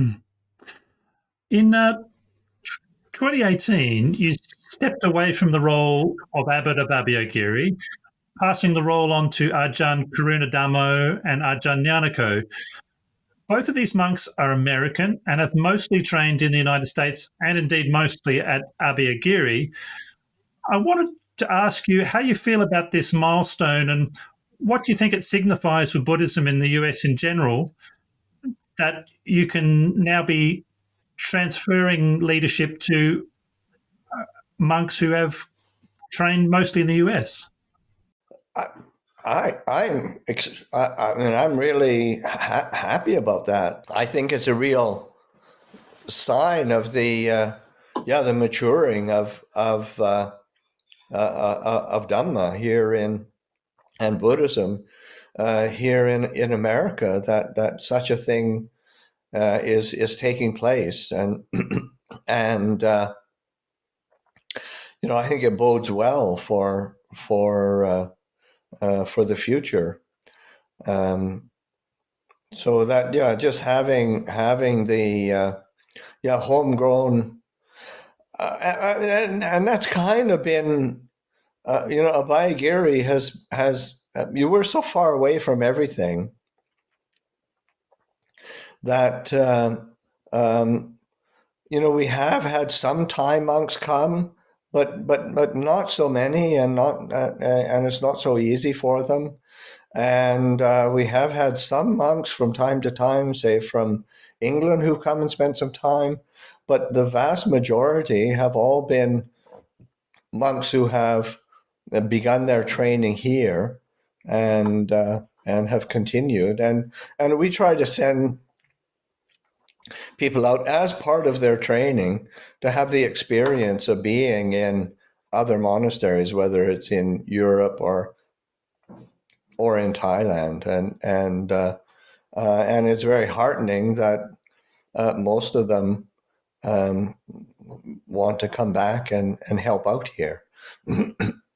In 2018, you stepped away from the role of abbot of Abhayagiri, passing the role on to Ajahn Karunadhammo and Ajahn Nyanako. Both of these monks are American and have mostly trained in the United States and indeed mostly at Abhayagiri. I wanted to ask you how you feel about this milestone and what do you think it signifies for Buddhism in the US in general, that you can now be transferring leadership to monks who have trained mostly in the US? I'm really happy about that. I think it's a real sign of the maturing of Dhamma here and Buddhism here in America, that such a thing is taking place, and and I think it bodes well for the future. So that just having the homegrown, and that's kind of been Abhayagiri has you were so far away from everything that we have had some Thai monks come, but not so many, and it's not so easy for them. And we have had some monks from time to time, say from England, who come and spend some time, but the vast majority have all been monks who have begun their training here and have continued. And we try to send people out as part of their training to have the experience of being in other monasteries, whether it's in Europe or in Thailand, and it's very heartening that most of them want to come back and help out here.